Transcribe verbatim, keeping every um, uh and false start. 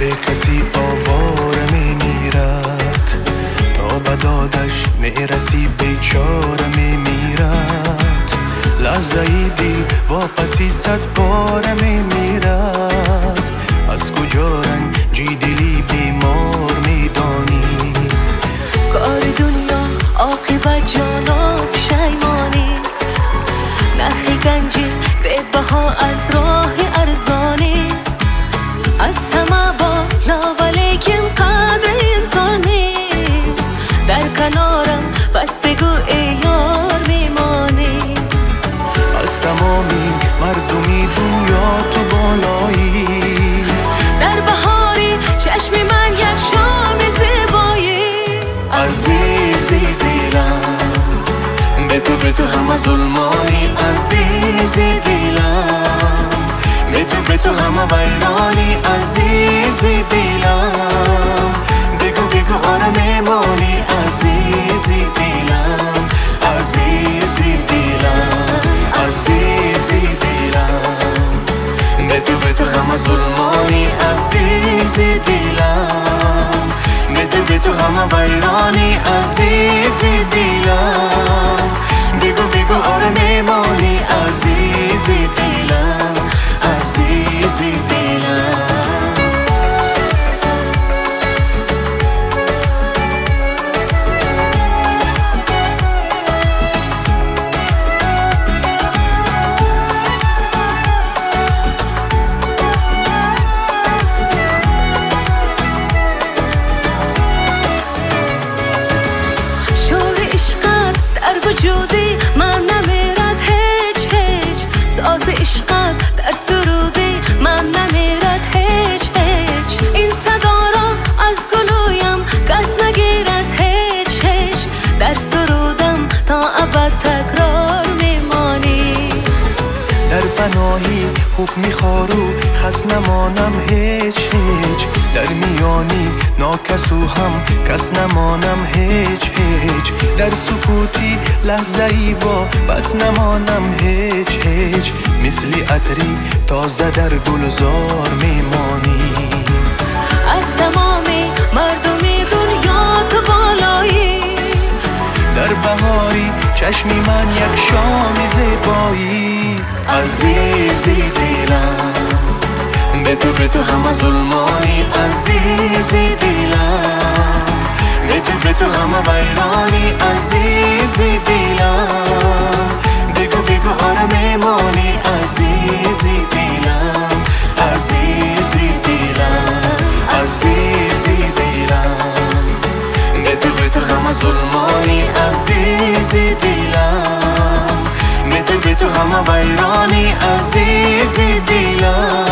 به کسی آواره میمیرد، تا بدادش میرسی بیچاره میمیرد. لحظه ای دل واپسی صد باره میمیرد، از کجا رنجی دلی بیمار میدانی؟ کار دنیا عاقبت جانب پشیمانیست، نرخ گنجی به بها از راه ارزانیست. از همه بالا ولیکن قدر انسان نیست، در کنارم پس بگو ای یار میمانی. از تمامی مردمی دنیا تو بالایی، در بهاری چشم من یک شام زیبایی. عزیزی دلم به تو به تو همه ظلمانی، عزیزی دلم به تو به تو همه ویرانی. عزیزی دلم بگو بگو آره میمانی. عزیزی دلم عزیزی دلم عزیزی دلم به تو به تو همه ظلمانی. عزیزی دلم به تو به تو همه ویرانی. عزیزی دلم بگو بگو آره میمانی. عزیزی دلم عزیزی دلم. وجودی من نمیرد هیچ هیچ، ساز عشقت در سرودی من نمیرد هیچ هیچ. این صدا را از گلویم کس نگیرد هیچ هیچ، در سرودم تا ابد تکرار میمانی. در پناهی خوب میخوارو خس نمانم هیچ هیچ، در میانی ناکسو هم کس نمانم هیچ هیچ. در سکوتی لحظه ای و بس نمانم هیچ هیچ، مثل عطری تازه در گلزار میمانی. از تمامی مردمی دنیا تو بالایی، در بهاری چشمی من یک شام زیبایی. عزیزی دلم به تو به تو همه ظلمانی. عزیزی دلم به تو به تو همه ویرانی. عزیزی دلم بگو بگو آره میمانی. عزیزی دلم عزیزی دلم عزیزی دلم به تو به تو همه ظلمانی. عزیزی دلم به تو به تو همه ویرانی. عزیزی دلم